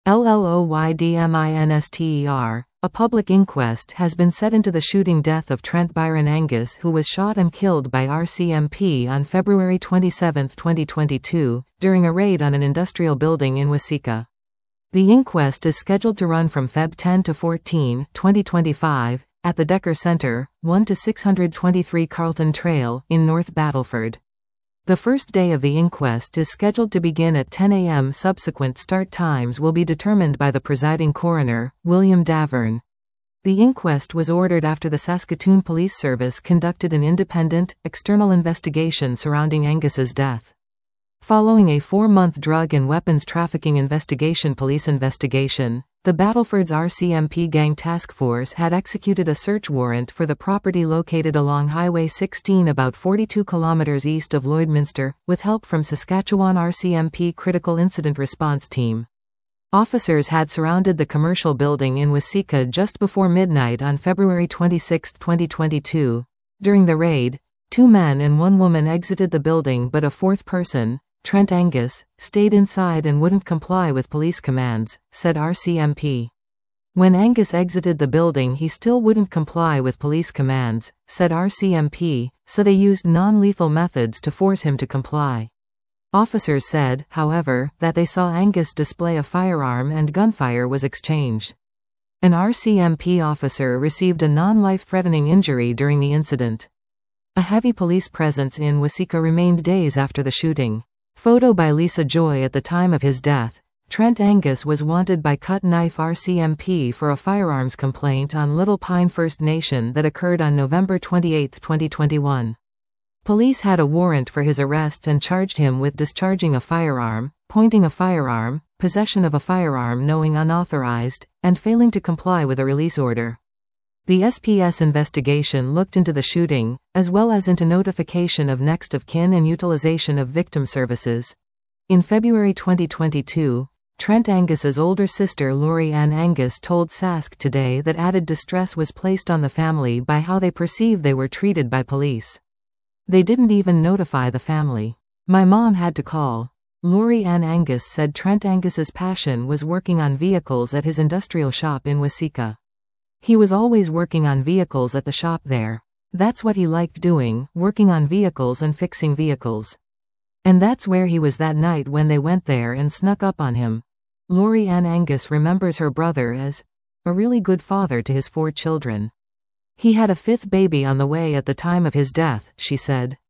LLOYDMINSTER, a public inquest has been set into the shooting death of Trent Byron Angus, who was shot and killed by RCMP on February 27, 2022, during a raid on an industrial building in Waseca. The inquest is scheduled to run from Feb 10 to 14, 2025, at the Decker Center, 1-623 Carlton Trail, in North Battleford. The first day of the inquest is scheduled to begin at 10 a.m. Subsequent start times will be determined by the presiding coroner, William Davern. The inquest was ordered after the Saskatoon Police Service conducted an independent, external investigation surrounding Angus's death. Following a 4-month drug and weapons trafficking police investigation, the Battleford's RCMP Gang Task Force had executed a search warrant for the property located along Highway 16 about 42 kilometers east of Lloydminster, with help from Saskatchewan RCMP Critical Incident Response Team. Officers had surrounded the commercial building in Waseca just before midnight on February 26, 2022. During the raid, 2 men and 1 woman exited the building, but a 4th person, Trent Angus, stayed inside and wouldn't comply with police commands, said RCMP. When Angus exited the building, he still wouldn't comply with police commands, said RCMP, so they used non-lethal methods to force him to comply. Officers said, however, that they saw Angus display a firearm and gunfire was exchanged. An RCMP officer received a non-life-threatening injury during the incident. A heavy police presence in Waseca remained days after the shooting. Photo by Lisa Joy. At the time of his death, Trent Angus was wanted by Cut Knife RCMP for a firearms complaint on Little Pine First Nation that occurred on November 28, 2021. Police had a warrant for his arrest and charged him with discharging a firearm, pointing a firearm, possession of a firearm knowing unauthorized, and failing to comply with a release order. The SPS investigation looked into the shooting, as well as into notification of next of kin and utilization of victim services. In February 2022, Trent Angus's older sister Lori Ann Angus told Sask Today that added distress was placed on the family by how they perceive they were treated by police. They didn't even notify the family. My mom had to call. Lori Ann Angus said Trent Angus's passion was working on vehicles at his industrial shop in Waseca. He was always working on vehicles at the shop there. That's what he liked doing, working on vehicles and fixing vehicles. And that's where he was that night when they went there and snuck up on him. Lori Ann Angus remembers her brother as a really good father to his 4 children. He had a 5th baby on the way at the time of his death, she said.